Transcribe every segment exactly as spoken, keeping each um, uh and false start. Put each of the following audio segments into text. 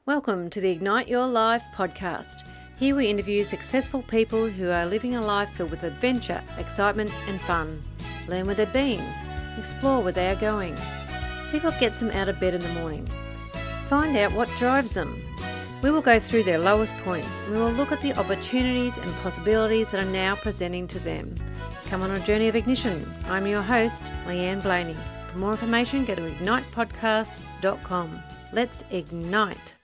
Welcome to the Ignite Your Life podcast. Here we interview successful people who are living a life filled with adventure, excitement and fun. Learn where they've been, explore where they are going. See what gets them out of bed in the morning. Find out what drives them. We will go through their lowest points and we will look at the opportunities and possibilities that are now presenting to them. Come on a journey of ignition. I'm your host, Leanne Blaney. For more information, go to ignite podcast dot com. Let's ignite.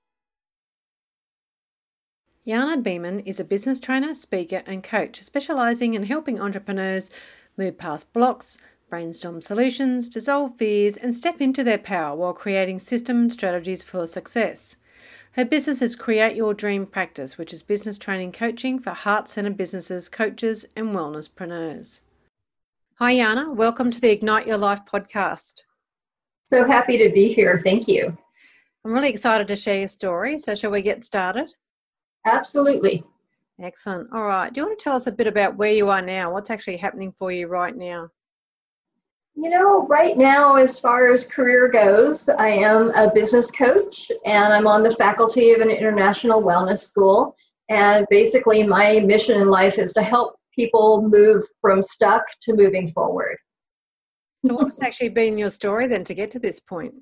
Jana Beeman is a business trainer, speaker and coach specialising in helping entrepreneurs move past blocks, brainstorm solutions, dissolve fears and step into their power while creating system and strategies for success. Her business is Create Your Dream Practice, which is business training coaching for heart-centred businesses, coaches and wellnesspreneurs. Hi Jana, welcome to the Ignite Your Life podcast. So happy to be here. Thank you. I'm really excited to share your story. So shall we get started? Absolutely. Excellent. All right. Do you want to tell us a bit about where you are now? What's actually happening for you right now? You know, right now, as far as career goes, I am a business coach and I'm on the faculty of an international wellness school. And basically my mission in life is to help people move from stuck to moving forward. So what's actually been your story then to get to this point?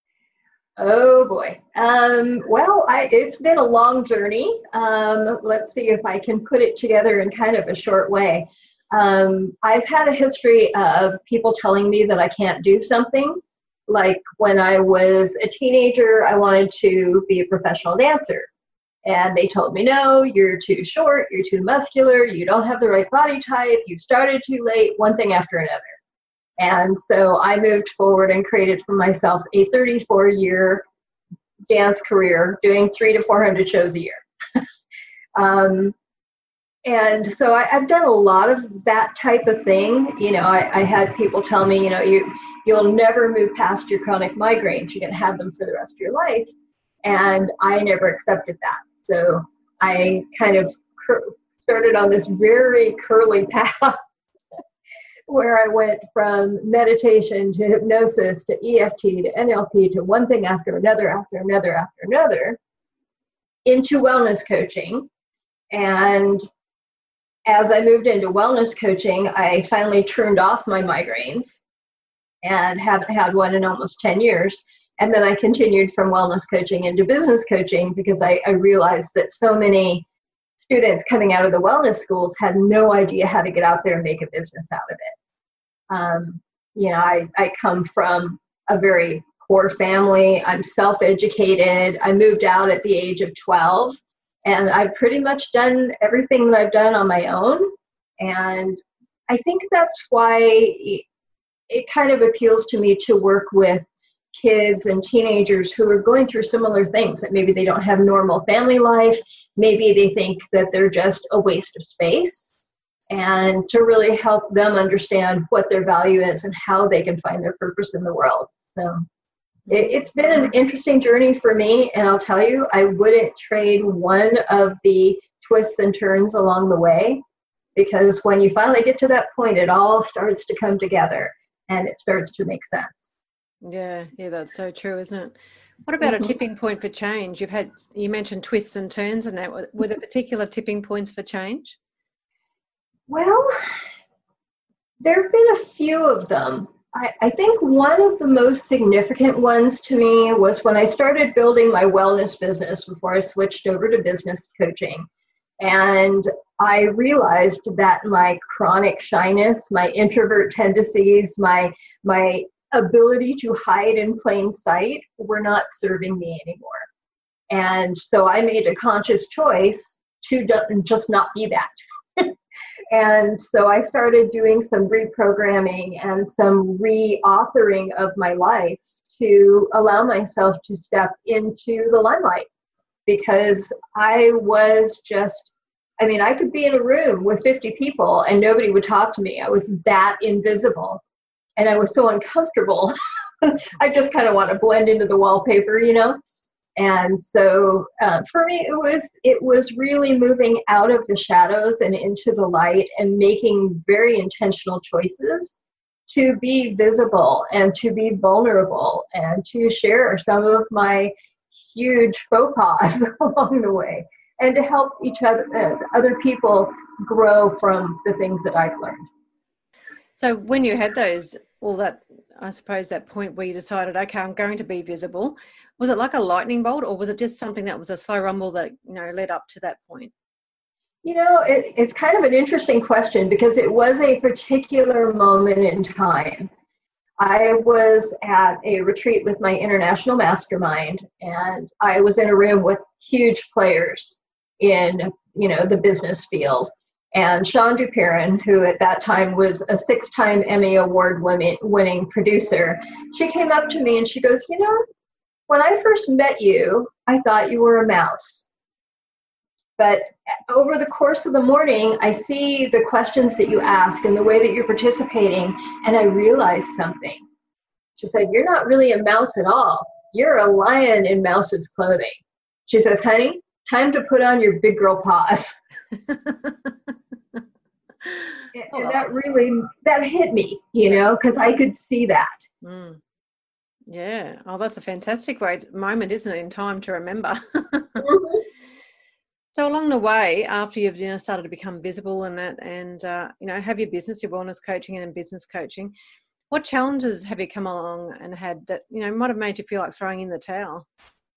Oh boy. Um, well, I, it's been a long journey. Um, let's see if I can put it together in kind of a short way. Um, I've had a history of people telling me that I can't do something. Like when I was a teenager, I wanted to be a professional dancer. And they told me, no, you're too short, you're too muscular, you don't have the right body type, you started too late, one thing after another. And so I moved forward and created for myself a thirty-four year dance career doing three to four hundred shows a year. um, and so I, I've done a lot of that type of thing. You know, I, I had people tell me, you know, you, you'll never move past your chronic migraines. You're going to have them for the rest of your life. And I never accepted that. So I kind of cur- started on this very curly path where I went from meditation to hypnosis to E F T to N L P to one thing after another, after another, after another, into wellness coaching. And as I moved into wellness coaching, I finally turned off my migraines and haven't had one in almost ten years. And then I continued from wellness coaching into business coaching because I, I realized that so many students coming out of the wellness schools had no idea how to get out there and make a business out of it. Um, you know, I, I come from a very poor family. I'm self-educated. I moved out at the age of twelve, and I've pretty much done everything that I've done on my own. And I think that's why it, it kind of appeals to me to work with kids and teenagers who are going through similar things, that maybe they don't have normal family life. Maybe they think that they're just a waste of space, and to really help them understand what their value is and how they can find their purpose in the world. So it, it's been an interesting journey for me, and I'll tell you, I wouldn't trade one of the twists and turns along the way, because when you finally get to that point, it all starts to come together and it starts to make sense. Yeah, yeah, that's so true, isn't it? What about Mm-hmm. a tipping point for change? You've had, you mentioned twists and turns and that. Were there particular tipping points for change? Well, there have been a few of them. I, I think one of the most significant ones to me was when I started building my wellness business before I switched over to business coaching. And I realized that my chronic shyness, my introvert tendencies, my my ability to hide in plain sight were not serving me anymore. And so I made a conscious choice to just not be that. And so I started doing some reprogramming and some reauthoring of my life to allow myself to step into the limelight, because I was just, I mean, I could be in a room with fifty people and nobody would talk to me. I was that invisible. And I was so uncomfortable. I just kind of want to blend into the wallpaper, you know? And so uh, for me, it was it was really moving out of the shadows and into the light and making very intentional choices to be visible and to be vulnerable and to share some of my huge faux pas along the way, and to help each other, uh, other people grow from the things that I've learned. So when you had those, all that, I suppose that point where you decided, okay, I'm going to be visible, was it like a lightning bolt, or was it just something that was a slow rumble that, you know, led up to that point? You know, it, it's kind of an interesting question because it was a particular moment in time. I was at a retreat with my international mastermind, and I was in a room with huge players in, you know, the business field. And Sean Duperrin, who at that time was a six-time Emmy Award winning producer, she came up to me and she goes, you know, when I first met you, I thought you were a mouse. But over the course of the morning, I see the questions that you ask and the way that you're participating, and I realized something. She said, you're not really a mouse at all. You're a lion in mouse's clothing. She says, honey, time to put on your big girl paws. And, and that really, that hit me, you know, because I could see that. Mm. Yeah. Oh, that's a fantastic way, moment, isn't it, in time to remember? Mm-hmm. So along the way, after you've, you know, started to become visible and that, and, uh, you know, have your business, your wellness coaching and business coaching, what challenges have you come along and had that, you know, might have made you feel like throwing in the towel?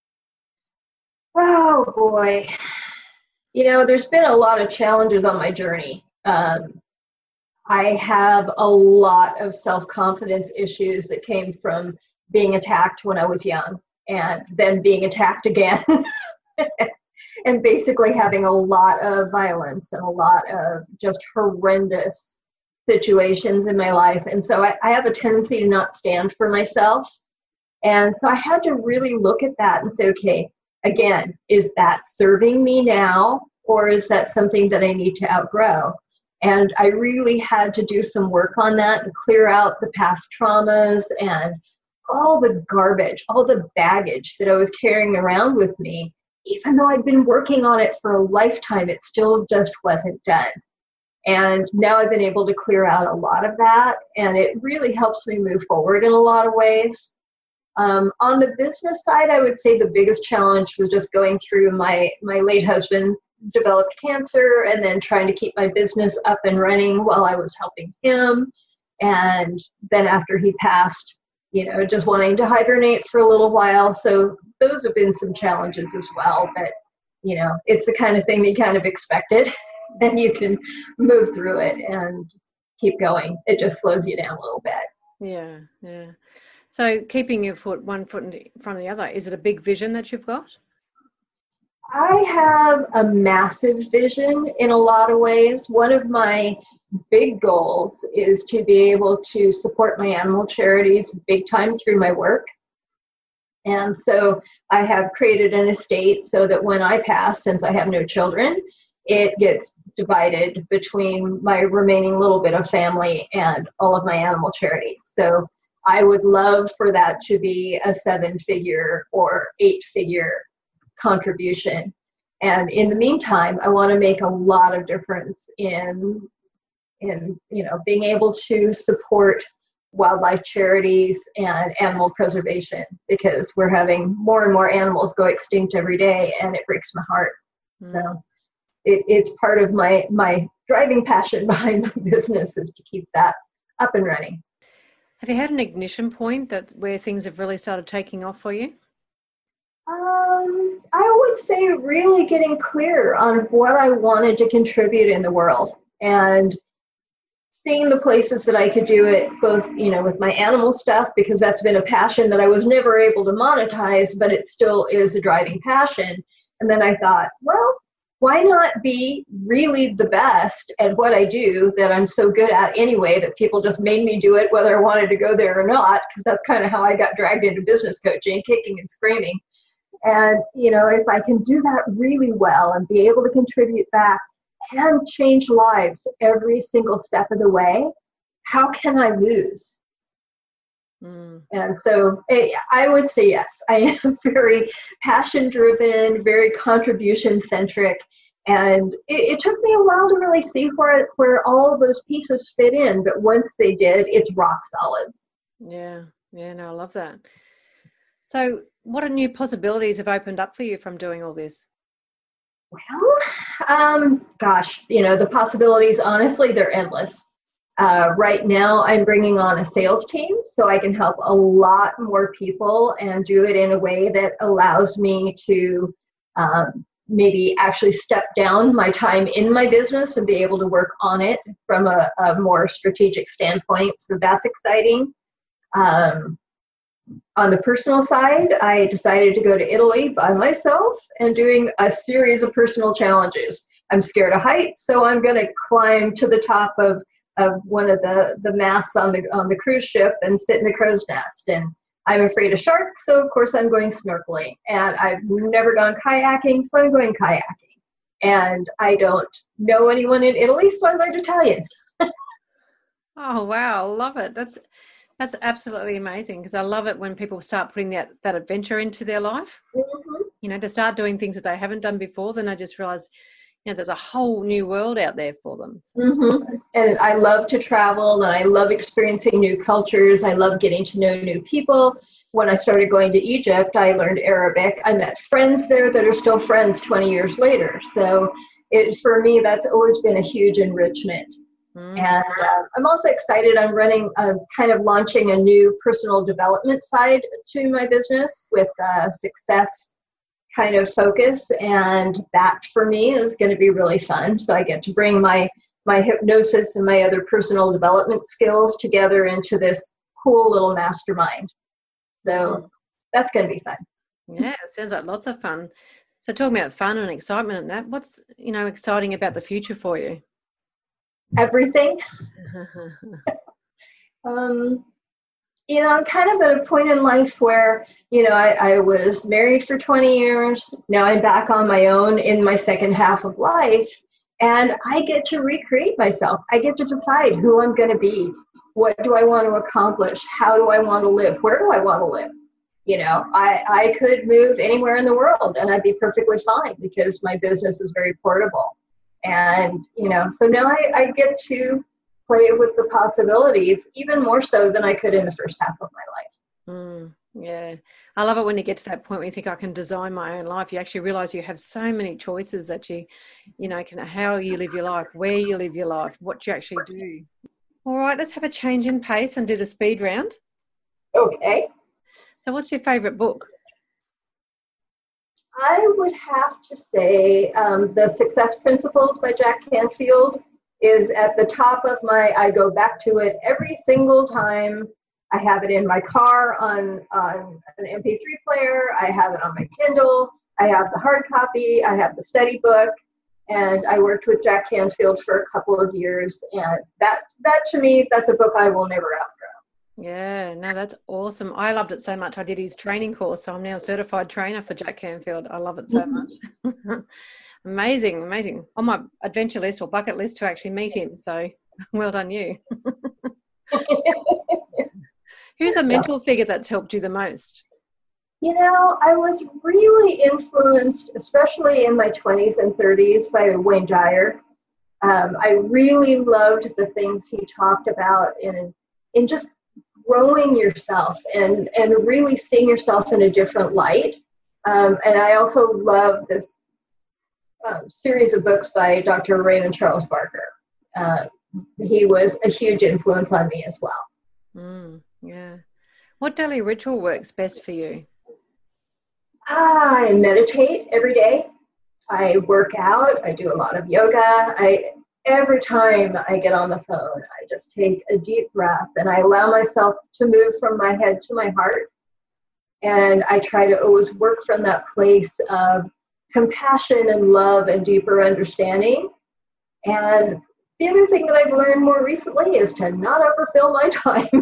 Oh, boy. You know, there's been a lot of challenges on my journey. Um, I have a lot of self-confidence issues that came from being attacked when I was young and then being attacked again and basically having a lot of violence and a lot of just horrendous situations in my life. And so I, I have a tendency to not stand for myself. And so I had to really look at that and say, okay, again, is that serving me now, or is that something that I need to outgrow? And I really had to do some work on that and clear out the past traumas and all the garbage, all the baggage that I was carrying around with me. Even though I'd been working on it for a lifetime, it still just wasn't done. And now I've been able to clear out a lot of that, and it really helps me move forward in a lot of ways. Um, on the business side, I would say the biggest challenge was just going through my, my late husband developed cancer and then trying to keep my business up and running while I was helping him. And then after he passed, you know, just wanting to hibernate for a little while. So those have been some challenges as well. But, you know, it's the kind of thing that you kind of expected. Then you can move through it and keep going. It just slows you down a little bit. Yeah, yeah. So keeping your foot one foot in front of the other, is it a big vision that you've got? I have a massive vision in a lot of ways. One of my big goals is to be able to support my animal charities big time through my work. And so I have created an estate so that when I pass, since I have no children, it gets divided between my remaining little bit of family and all of my animal charities. So I would love for that to be a seven-figure or eight-figure contribution. And in the meantime, I want to make a lot of difference in, in you know, being able to support wildlife charities and animal preservation, because we're having more and more animals go extinct every day, and it breaks my heart. Mm. So it, it's part of my, my driving passion behind my business is to keep that up and running. Have you had an ignition point that where things have really started taking off for you? Um, I would say really getting clear on what I wanted to contribute in the world and seeing the places that I could do it, both, you know, with my animal stuff, because that's been a passion that I was never able to monetize, but it still is a driving passion. And then I thought, well, why not be really the best at what I do that I'm so good at anyway, that people just made me do it whether I wanted to go there or not, because that's kind of how I got dragged into business coaching, kicking and screaming. And, you know, if I can do that really well and be able to contribute back and change lives every single step of the way, how can I lose? Mm. And so I would say yes, I am very passion driven, very contribution centric. And it, it took me a while to really see where, where all of those pieces fit in. But once they did, it's rock solid. Yeah. Yeah. No, I love that. So what are new possibilities have opened up for you from doing all this? Well, um, gosh, you know, the possibilities, honestly, they're endless. Uh, right now, I'm bringing on a sales team so I can help a lot more people and do it in a way that allows me to um, maybe actually step down my time in my business and be able to work on it from a, a more strategic standpoint. So that's exciting. Um, on the personal side, I decided to go to Italy by myself and doing a series of personal challenges. I'm scared of heights, so I'm going to climb to the top of of one of the, the masts on the on the cruise ship and sit in the crow's nest. And I'm afraid of sharks, so of course I'm going snorkeling. And I've never gone kayaking, so I'm going kayaking. And I don't know anyone in Italy, so I learned Italian. Oh, wow. Love it. That's that's absolutely amazing, because I love it when people start putting that, that adventure into their life, mm-hmm. you know, to start doing things that they haven't done before. Then I just realize, you know, there's a whole new world out there for them. So. Mm-hmm. And I love to travel, and I love experiencing new cultures. I love getting to know new people. When I started going to Egypt, I learned Arabic. I met friends there that are still friends twenty years later. So it, for me, that's always been a huge enrichment. Mm-hmm. And uh, I'm also excited. I'm running, uh, kind of launching a new personal development side to my business with uh, success kind of focus, and that for me is going to be really fun. So I get to bring my my hypnosis and my other personal development skills together into this cool little mastermind. So that's going to be fun. Yeah, it sounds like lots of fun. So talking about fun and excitement and that, what's, you know, exciting about the future for you? Everything. um, you know, I'm kind of at a point in life where, you know, I, I was married for twenty years. Now I'm back on my own in my second half of life, and I get to recreate myself. I get to decide who I'm going to be. What do I want to accomplish? How do I want to live? Where do I want to live? You know, I, I could move anywhere in the world and I'd be perfectly fine because my business is very portable. And, you know, so now I, I get to play with the possibilities even more so than I could in the first half of my life. Mm, yeah. I love it when you get to that point where you think I can design my own life. You actually realize you have so many choices that you, you know, can, how you live your life, where you live your life, what you actually do. All right, let's have a change in pace and do the speed round. Okay. So what's your favourite book? I would have to say um, The Success Principles by Jack Canfield is at the top of my, I go back to it every single time. I have it in my car on, on an M P three player. I have it on my Kindle. I have the hard copy. I have the study book. And I worked with Jack Canfield for a couple of years. And that, that to me, that's a book I will never outgrow. Yeah, no, that's awesome. I loved it so much. I did his training course, so I'm now a certified trainer for Jack Canfield. I love it so mm-hmm. much. Amazing, amazing. On my adventure list or bucket list to actually meet him. So well done you. Who's a mentor figure that's helped you the most? You know, I was really influenced, especially in my twenties and thirties, by Wayne Dyer. Um, I really loved the things he talked about in in just growing yourself and, and really seeing yourself in a different light. Um, and I also love this um, series of books by Doctor Raymond Charles Barker. Uh, he was a huge influence on me as well. Mm, yeah. What daily ritual works best for you? I meditate every day. I work out. I do a lot of yoga. I every time I get on the phone, I just take a deep breath and I allow myself to move from my head to my heart. And I try to always work from that place of compassion and love and deeper understanding. And the other thing that I've learned more recently is to not overfill my time.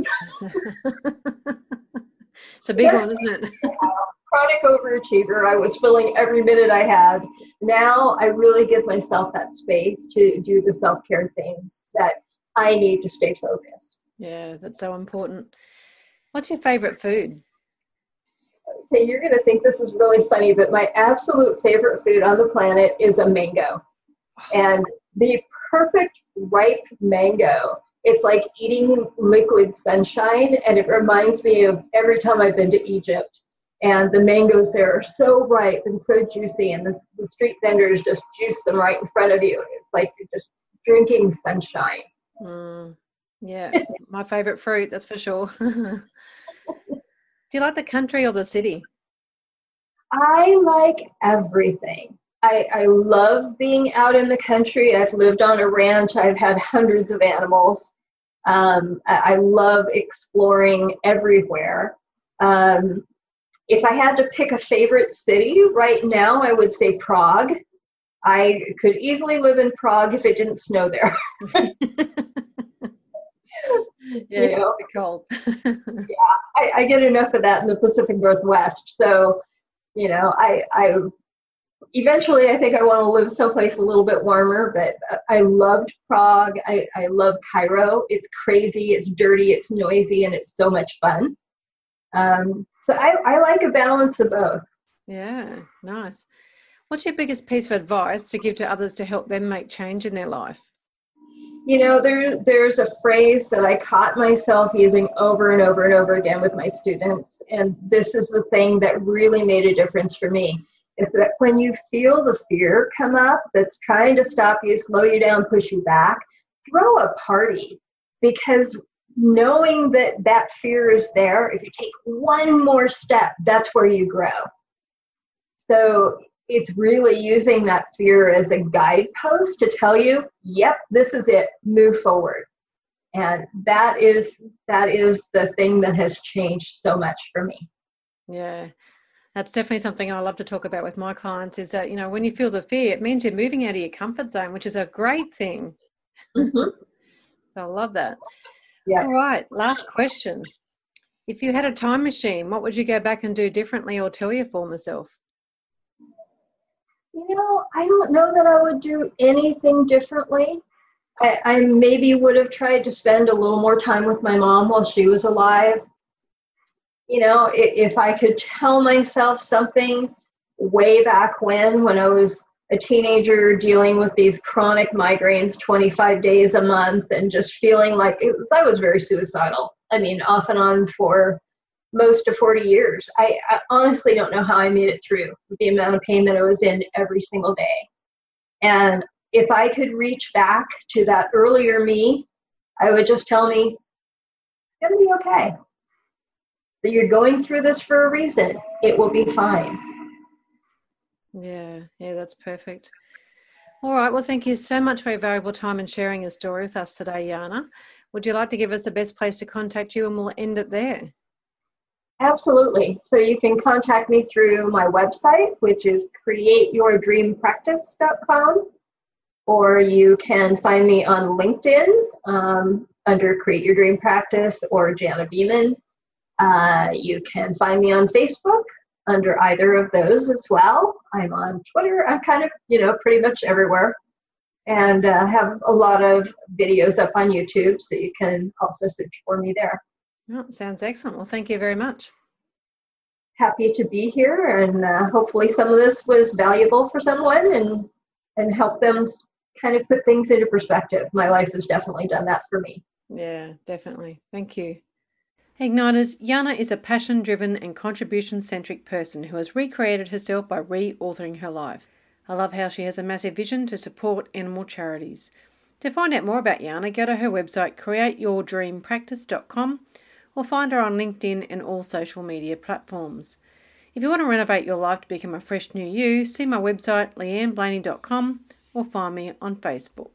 It's a big one, isn't it? Chronic overachiever. I was filling every minute I had. Now I really give myself that space to do the self-care things that I need to stay focused. Yeah, that's so important. What's your favorite food? Okay, you're going to think this is really funny, but my absolute favorite food on the planet is a mango. And the perfect ripe mango, it's like eating liquid sunshine, and it reminds me of every time I've been to Egypt. And the mangoes there are so ripe and so juicy, and the, the street vendors just juice them right in front of you. It's like you're just drinking sunshine. Mm, yeah, my favorite fruit, that's for sure. Do you like the country or the city? I like everything. I, I love being out in the country. I've lived on a ranch. I've had hundreds of animals. Um, I, I love exploring everywhere. Um, if I had to pick a favorite city right now, I would say Prague. I could easily live in Prague if it didn't snow there. Yeah, you know? it's cold. Yeah, I, I get enough of that in the Pacific Northwest. So, you know, I, I eventually I think I want to live someplace a little bit warmer, but I loved Prague. I, I love Cairo. It's crazy, it's dirty, it's noisy, and it's so much fun. Um, so I, I like a balance of both. Yeah, nice. What's your biggest piece of advice to give to others to help them make change in their life? You know, there, there's a phrase that I caught myself using over and over and over again with my students, and this is the thing that really made a difference for me, is that when you feel the fear come up that's trying to stop you, slow you down, push you back, throw a party, because knowing that that fear is there, if you take one more step, that's where you grow. So it's really using that fear as a guidepost to tell you, yep, this is it, move forward. And that is that is the thing that has changed so much for me. Yeah, that's definitely something I love to talk about with my clients, is that, you know, when you feel the fear, it means you're moving out of your comfort zone, which is a great thing. Mm-hmm. So I love that. Yeah. All right, last question. If you had a time machine, what would you go back and do differently or tell your former self? You know, I don't know that I would do anything differently. I, I maybe would have tried to spend a little more time with my mom while she was alive. You know, if, if I could tell myself something way back when, when I was a teenager dealing with these chronic migraines twenty-five days a month and just feeling like it was, I was very suicidal. I mean, off and on for most of forty years. I, I honestly don't know how I made it through with the amount of pain that I was in every single day. And if I could reach back to that earlier me, I would just tell me, it's going to be okay. That you're going through this for a reason. It will be fine. Yeah, yeah, that's perfect. All right, well, thank you so much for your valuable time and sharing your story with us today, Jana. Would you like to give us the best place to contact you, and we'll end it there? Absolutely. So you can contact me through my website, which is create your dream practice dot com, or you can find me on LinkedIn um, under Create Your Dream Practice or Jana Beeman. Uh, you can find me on Facebook under either of those as well. I'm on Twitter. I'm kind of, you know, pretty much everywhere, and uh, have a lot of videos up on YouTube, so you can also search for me there. Oh, sounds excellent. Well, thank you very much. Happy to be here, and uh, hopefully some of this was valuable for someone and and help them kind of put things into perspective. My life has definitely done that for me. Yeah, definitely. Thank you. Igniters, Jana is a passion-driven and contribution-centric person who has recreated herself by re-authoring her life. I love how she has a massive vision to support animal charities. To find out more about Jana, go to her website create your dream practice dot com or find her on LinkedIn and all social media platforms. If you want to renovate your life to become a fresh new you, see my website leanne blaney dot com or find me on Facebook.